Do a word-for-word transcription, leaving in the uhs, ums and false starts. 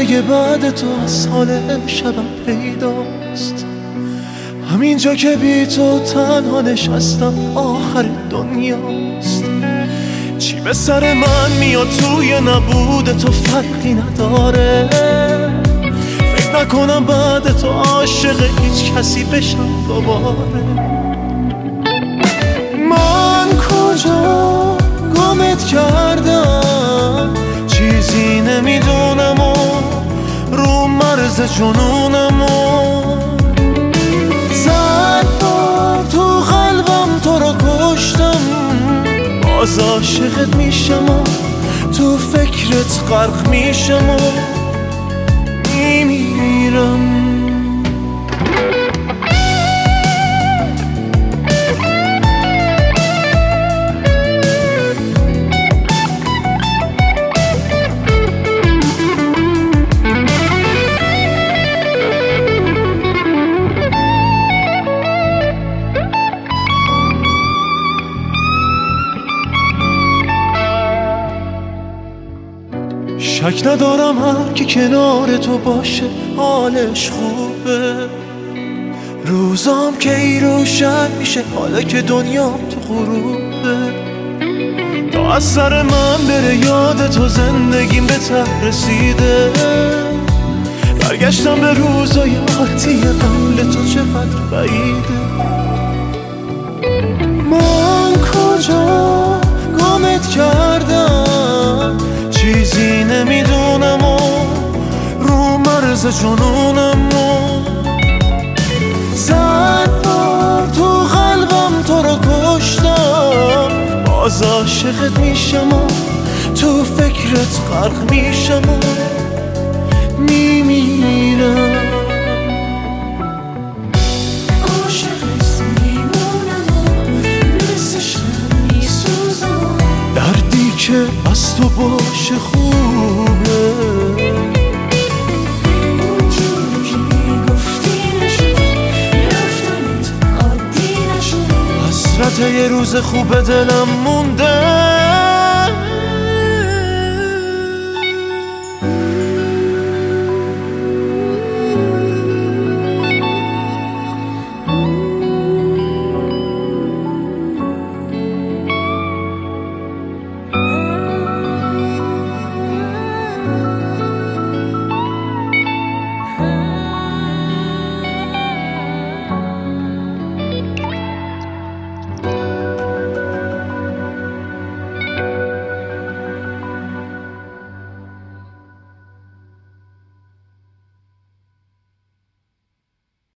همه بعد تو از حال شبم پیداست. همینجا که بی تو تنها نشستم آخر دنیاست. چی به سر من میاد توی نبود تو فرقی نداره. فکر نکنم بعد تو عاشق هیچ کسی بشم دوباره. من کجا گمت کردم چیزی نمیدونم و رو مرز جنونم و زد بار تو قلبم تو رو کشتم. باز عاشقت میشم و تو فکرت غرق میشم و میمیرم. شک ندارم هر کی کنار تو باشه حالش خوبه. روزام که ای روشن میشه حالا که دنیام تو غروبه. تا از سر من بره یاد تو زندگیم به ته رسیده. برگشتم به روزای عادی قبل تو چقدر بعیده. من کجا گمت کردم چیزی نمیدونم و رو مرز جنونم و زد بار تو قلبم تو رو کشتم. باز عاشقت میشم و تو فکرت غرق میشم و میمیرم. عاشقت میمونم و مثل میسوزم. دردی که از تو باشه خوبه. اونجوری که گفتی نشد رفتنت عادی نشد. حسرت یه روز خوب دلم مونده.